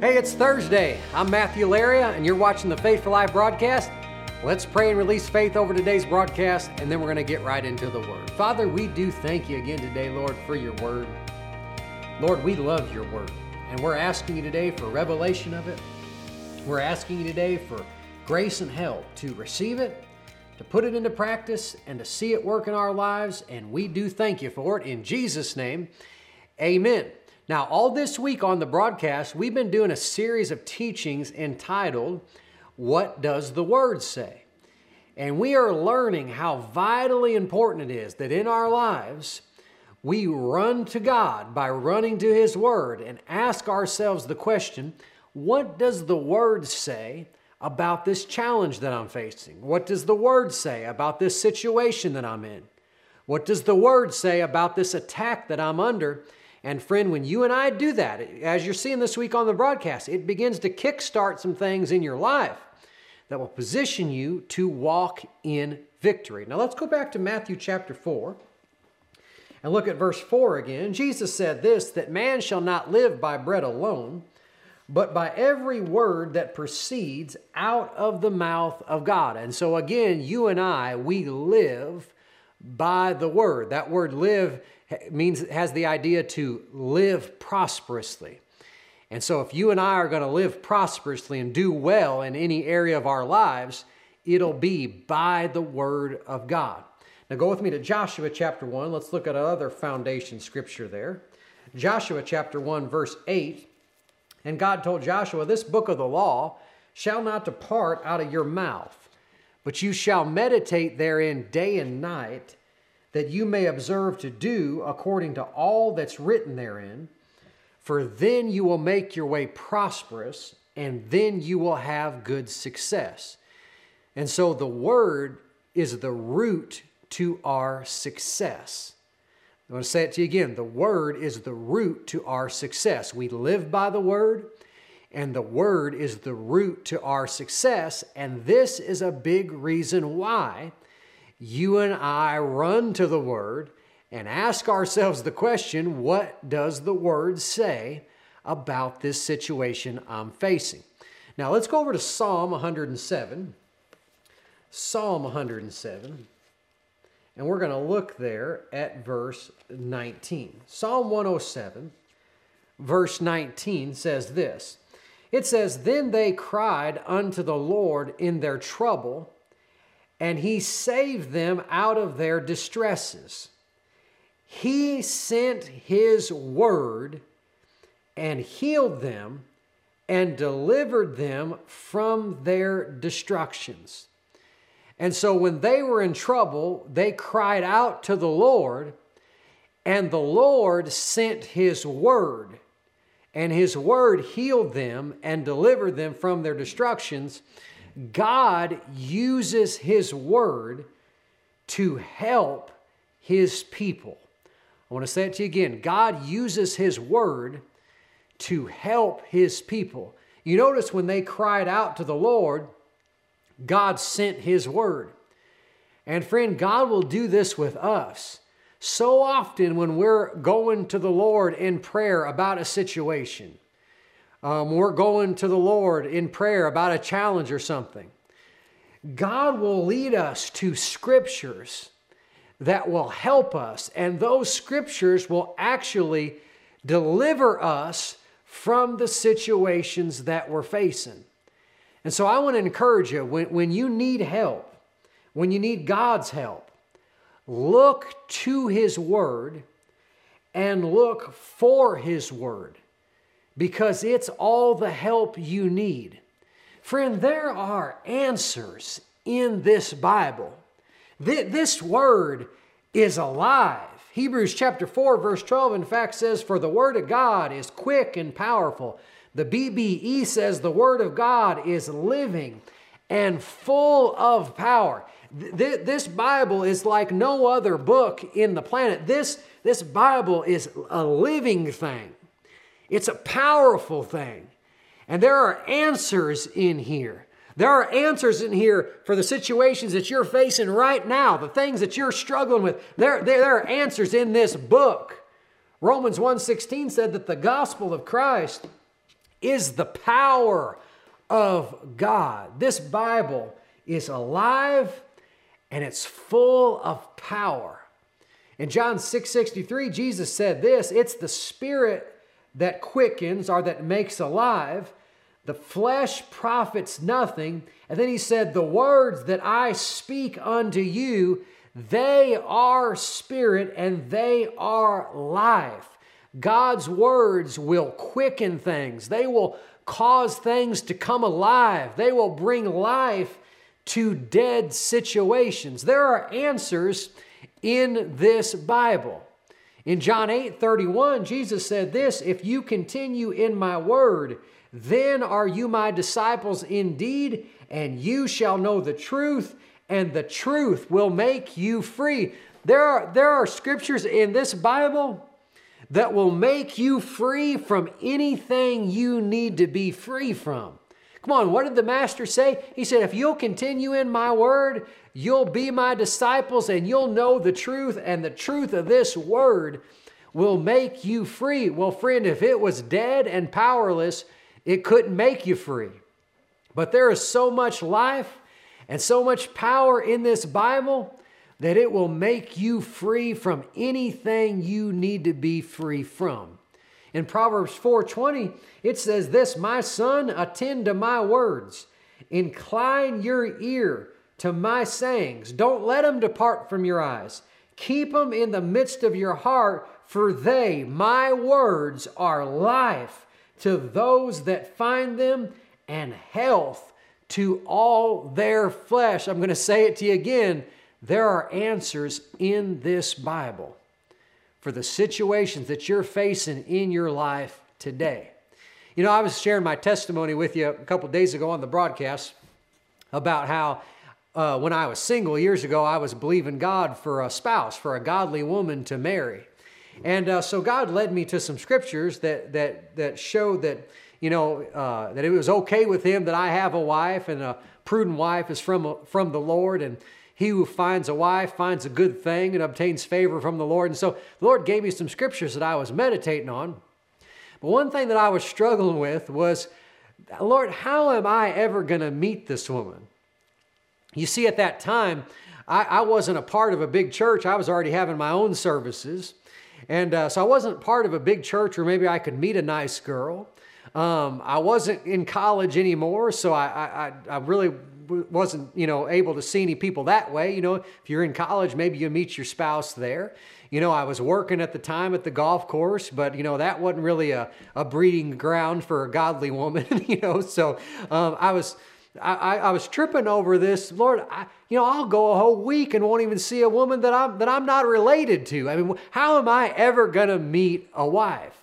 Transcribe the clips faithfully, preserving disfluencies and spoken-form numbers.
Hey, it's Thursday. I'm Matthew Laria, and you're watching the Faith for Life broadcast. Let's pray and release faith over today's broadcast, and then we're going to get right into the Word. Father, we do thank you again today, Lord, for your Word. Lord, we love your Word, and we're asking you today for revelation of it. We're asking you today for grace and help to receive it, to put it into practice, and to see it work in our lives, and we do thank you for it. In Jesus' name, amen. Now, all this week on the broadcast, we've been doing a series of teachings entitled, What Does the Word Say? And we are learning how vitally important it is that in our lives, we run to God by running to His Word and ask ourselves the question, what does the Word say about this challenge that I'm facing? What does the Word say about this situation that I'm in? What does the Word say about this attack that I'm under? And friend, when you and I do that, as you're seeing this week on the broadcast, it begins to kickstart some things in your life that will position you to walk in victory. Now let's go back to Matthew chapter four and look at verse four again. Jesus said this, that man shall not live by bread alone, but by every word that proceeds out of the mouth of God. And so again, you and I, we live by the word. That word live means it has the idea to live prosperously. And so if you and I are going to live prosperously and do well in any area of our lives, it'll be by the word of God. Now go with me to Joshua chapter one. Let's look at another foundation scripture there. Joshua chapter one, verse eight. And God told Joshua, this book of the law shall not depart out of your mouth, but you shall meditate therein day and night, that you may observe to do according to all that's written therein. For then you will make your way prosperous, and then you will have good success. And so the Word is the root to our success. I want to say it to you again. The Word is the root to our success. We live by the Word, and the Word is the root to our success. And this is a big reason why you and I run to the Word and ask ourselves the question, what does the Word say about this situation I'm facing? Now let's go over to Psalm one hundred seven. Psalm one hundred seven. And we're going to look there at verse nineteen. Psalm one oh seven, verse nineteen says this. It says, then they cried unto the Lord in their trouble, and He saved them out of their distresses. He sent His word and healed them and delivered them from their destructions. And so when they were in trouble, they cried out to the Lord, and the Lord sent His word, and His word healed them and delivered them from their destructions. God uses His word to help His people. I want to say it to you again. God uses His word to help His people. You notice when they cried out to the Lord, God sent His word. And friend, God will do this with us. So often when we're going to the Lord in prayer about a situation, Um, we're going to the Lord in prayer about a challenge or something, God will lead us to scriptures that will help us, and those scriptures will actually deliver us from the situations that we're facing. And so I want to encourage you, when, when you need help, when you need God's help, look to His word and look for His word, because it's all the help you need. Friend, there are answers in this Bible. This word is alive. Hebrews chapter four, verse twelve, in fact, says, for the word of God is quick and powerful. The B B E says the word of God is living and full of power. This Bible is like no other book in the planet. This, this Bible is a living thing. It's a powerful thing. And there are answers in here. There are answers in here for the situations that you're facing right now, the things that you're struggling with. There, there, there are answers in this book. Romans one sixteen said that the gospel of Christ is the power of God. This Bible is alive and it's full of power. In John six sixty-three, Jesus said this, it's the Spirit that quickens or that makes alive. The flesh profits nothing. And then he said, the words that I speak unto you, they are spirit and they are life. God's words will quicken things. They will cause things to come alive. They will bring life to dead situations. There are answers in this Bible. In John eight thirty-one, Jesus said this, if you continue in my word, then are you my disciples indeed, and you shall know the truth, and the truth will make you free. There are, there are scriptures in this Bible that will make you free from anything you need to be free from. Come on, what did the Master say? He said, if you'll continue in my word, you'll be my disciples and you'll know the truth, and the truth of this word will make you free. Well, friend, if it was dead and powerless, it couldn't make you free. But there is so much life and so much power in this Bible that it will make you free from anything you need to be free from. In Proverbs four twenty, it says this, my son, attend to my words. Incline your ear to my sayings. Don't let them depart from your eyes. Keep them in the midst of your heart, for they, my words, are life to those that find them and health to all their flesh. I'm going to say it to you again. There are answers in this Bible for the situations that you're facing in your life today. You know, I was sharing my testimony with you a couple days ago on the broadcast about how uh, when I was single years ago, I was believing God for a spouse, for a godly woman to marry. And uh, so God led me to some scriptures that that that showed that, you know, uh, that it was okay with Him that I have a wife, and a prudent wife is from, from the Lord, and he who finds a wife finds a good thing and obtains favor from the Lord. And so the Lord gave me some scriptures that I was meditating on. But one thing that I was struggling with was, Lord, how am I ever going to meet this woman? You see, at that time, I, I wasn't a part of a big church. I was already having my own services. And uh, so I wasn't part of a big church where maybe I could meet a nice girl. Um, I wasn't in college anymore, so I, I, I really wasn't, you know, able to see any people that way. You know, if you're in college, maybe you meet your spouse there. You know, I was working at the time at the golf course, but, you know, that wasn't really a, a breeding ground for a godly woman, you know. So um, I was... I, I was tripping over this. Lord, I, you know, I'll go a whole week and won't even see a woman that I'm that I'm not related to. I mean, how am I ever going to meet a wife?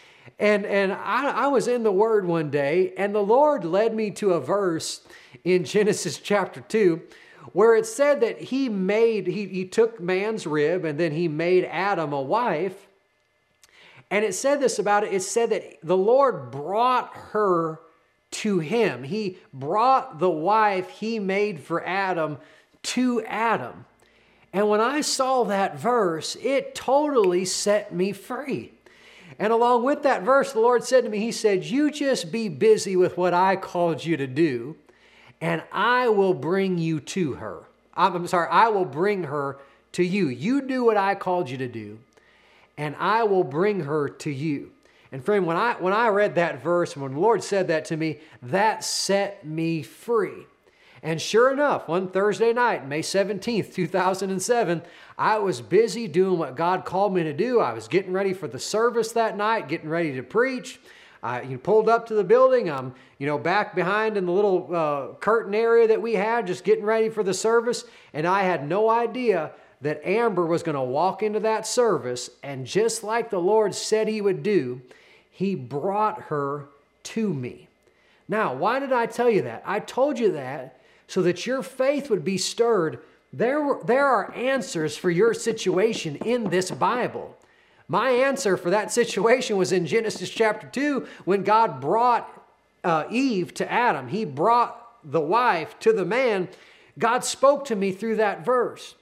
And and I, I was in the Word one day, and the Lord led me to a verse in Genesis chapter two, where it said that He made He He took man's rib, and then He made Adam a wife. And it said this about it. It said that the Lord brought her to Him. He brought the wife He made for Adam to Adam. And when I saw that verse, it totally set me free. And along with that verse, the Lord said to me, He said, you just be busy with what I called you to do, and I will bring you to her. I'm sorry, I will bring her to you. You do what I called you to do, and I will bring her to you. And friend, when I when I read that verse, when the Lord said that to me, that set me free. And sure enough, one Thursday night, May seventeenth, two thousand seven, I was busy doing what God called me to do. I was getting ready for the service that night, getting ready to preach. I you know, pulled up to the building. I'm you know back behind in the little uh, curtain area that we had, just getting ready for the service. And I had no idea that Amber was going to walk into that service, and just like the Lord said He would do, He brought her to me. Now, why did I tell you that? I told you that so that your faith would be stirred. There, were, there are answers for your situation in this Bible. My answer for that situation was in Genesis chapter two, when God brought uh, Eve to Adam. He brought the wife to the man. God spoke to me through that verse.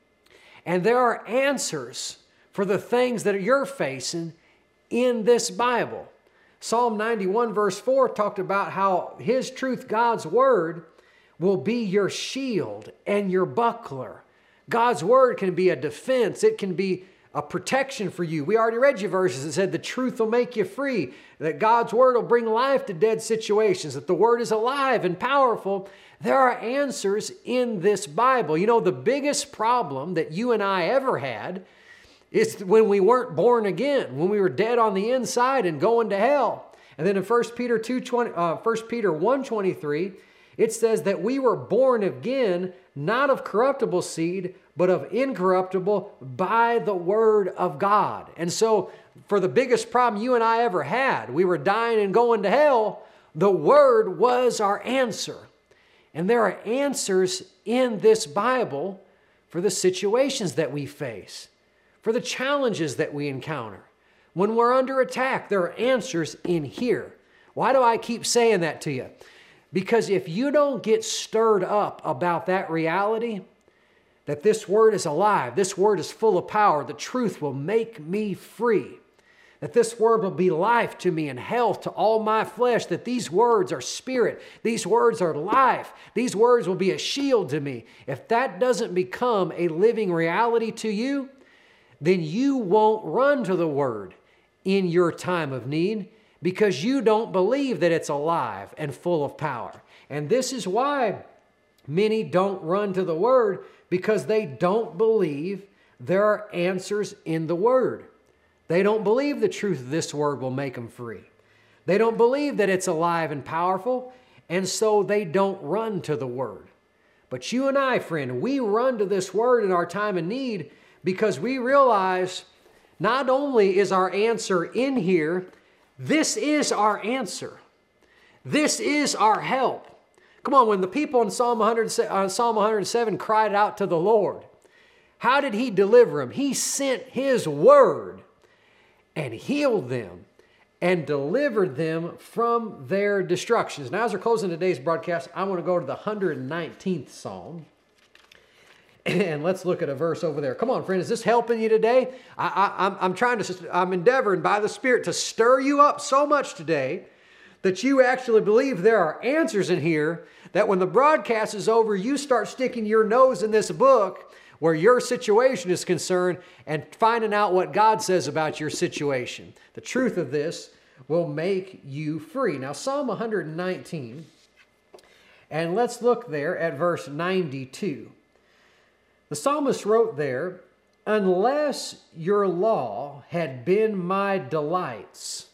And there are answers for the things that you're facing in this Bible. Psalm ninety-one verse four talked about how His truth, God's Word, will be your shield and your buckler. God's Word can be a defense. It can be a protection for you. We already read you verses that said the truth will make you free, that God's Word will bring life to dead situations, that the Word is alive and powerful. There are answers in this Bible. You know, the biggest problem that you and I ever had is when we weren't born again, when we were dead on the inside and going to hell. And then in First Peter two twenty, uh, First Peter one twenty-three, it says that we were born again, not of corruptible seed, but of incorruptible by the Word of God. And so for the biggest problem you and I ever had, we were dying and going to hell, the Word was our answer. And there are answers in this Bible for the situations that we face, for the challenges that we encounter. When we're under attack, there are answers in here. Why do I keep saying that to you? Because if you don't get stirred up about that reality, that this Word is alive, this Word is full of power, the truth will make me free, that this Word will be life to me and health to all my flesh, that these words are spirit, these words are life, these words will be a shield to me. If that doesn't become a living reality to you, then you won't run to the Word in your time of need because you don't believe that it's alive and full of power. And this is why many don't run to the Word, because they don't believe there are answers in the Word. They don't believe the truth of this Word will make them free. They don't believe that it's alive and powerful, and so they don't run to the Word. But you and I, friend, we run to this Word in our time of need because we realize not only is our answer in here, this is our answer. This is our help. Come on, when the people in Psalm one hundred, uh, Psalm one hundred seven cried out to the Lord, how did He deliver them? He sent His Word and healed them and delivered them from their destructions. Now, as we're closing today's broadcast, I want to go to the one hundred nineteenth Psalm. And let's look at a verse over there. Come on, friend, is this helping you today? I, I, I'm, I'm trying to, I'm endeavoring by the Spirit to stir you up so much today that you actually believe there are answers in here, that when the broadcast is over, you start sticking your nose in this book where your situation is concerned and finding out what God says about your situation. The truth of this will make you free. Now, Psalm one hundred nineteen, and let's look there at verse ninety-two. The psalmist wrote there, "Unless your law had been my delights,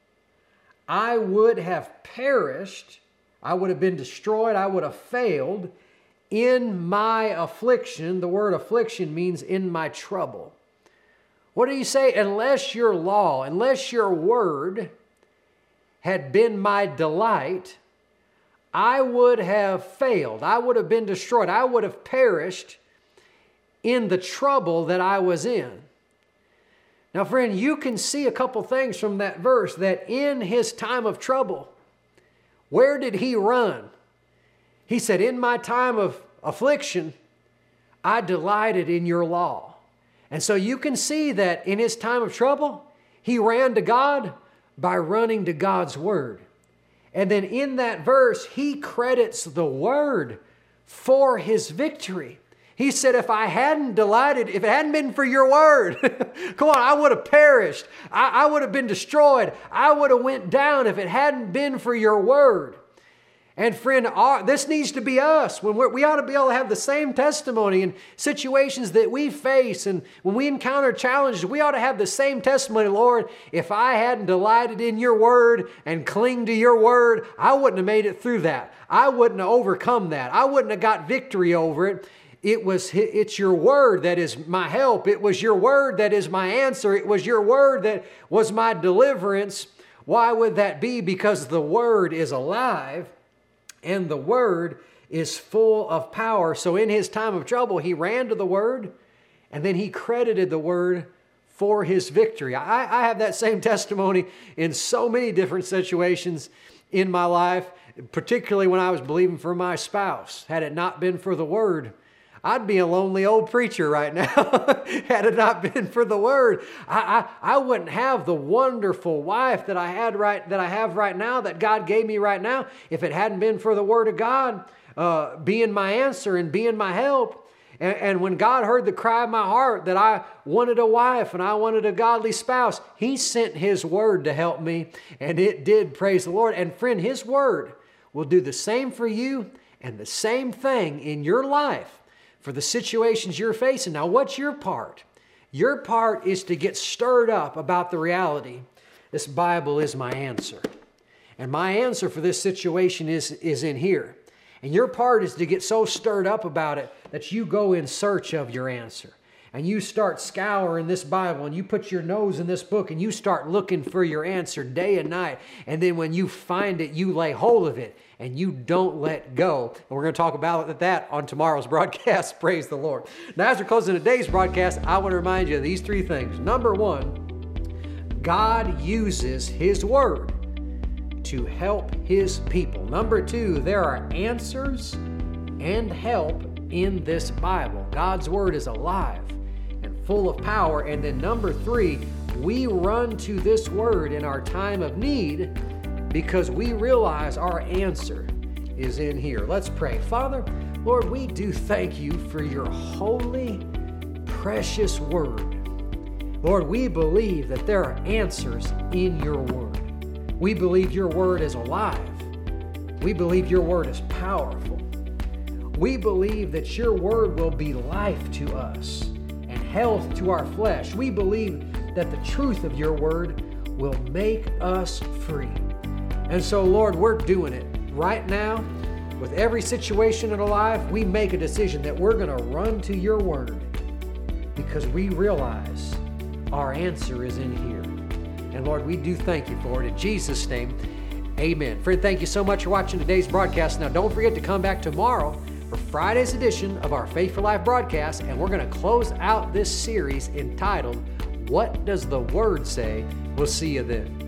I would have perished, I would have been destroyed, I would have failed in my affliction." The word affliction means in my trouble. What do you say? Unless your law, unless your word had been my delight, I would have failed, I would have been destroyed, I would have perished in the trouble that I was in. Now, friend, you can see a couple things from that verse, that in his time of trouble, where did he run? He said, in my time of affliction, I delighted in your law. And so you can see that in his time of trouble, he ran to God by running to God's Word. And then in that verse, he credits the Word for his victory. He said, if I hadn't delighted, if it hadn't been for your word, come on, I would have perished. I, I would have been destroyed. I would have went down if it hadn't been for your word. And friend, our, this needs to be us. When we're, we ought to be able to have the same testimony in situations that we face. And when we encounter challenges, we ought to have the same testimony. Lord, if I hadn't delighted in your word and clinged to your word, I wouldn't have made it through that. I wouldn't have overcome that. I wouldn't have got victory over it. It was, it's your word that is my help. It was your word that is my answer. It was your word that was my deliverance. Why would that be? Because the word is alive and the word is full of power. So in his time of trouble, he ran to the word and then he credited the word for his victory. I, I have that same testimony in so many different situations in my life, particularly when I was believing for my spouse. Had it not been for the word, I'd be a lonely old preacher right now had it not been for the Word. I, I, I wouldn't have the wonderful wife that I had right that I have right now, that God gave me right now, if it hadn't been for the Word of God uh, being my answer and being my help. And, and when God heard the cry of my heart that I wanted a wife and I wanted a godly spouse, He sent His Word to help me, and it did, praise the Lord. And friend, His Word will do the same for you and the same thing in your life for the situations you're facing. Now, what's your part? Your part is to get stirred up about the reality. This Bible is my answer. And my answer for this situation is, is in here. And your part is to get so stirred up about it that you go in search of your answer. And you start scouring this Bible and you put your nose in this book and you start looking for your answer day and night. And then when you find it, you lay hold of it and you don't let go. And we're going to talk about that on tomorrow's broadcast. Praise the Lord. Now, as we're closing today's broadcast, I want to remind you of these three things. Number one, God uses His Word to help His people. Number two, there are answers and help in this Bible. God's Word is alive and full of power. And then number three, we run to this Word in our time of need because we realize our answer is in here. Let's pray. Father, Lord, we do thank You for Your holy, precious Word. Lord, we believe that there are answers in Your Word. We believe Your Word is alive. We believe Your Word is powerful. We believe that Your Word will be life to us and health to our flesh. We believe that the truth of Your Word will make us free. And so, Lord, we're doing it right now. With every situation in our life, we make a decision that we're going to run to Your Word because we realize our answer is in here. And Lord, we do thank You for it. In Jesus' name, amen. Friend, thank you so much for watching today's broadcast. Now, don't forget to come back tomorrow for Friday's edition of our Faith for Life broadcast, and we're going to close out this series entitled, What Does the Word Say? We'll see you then.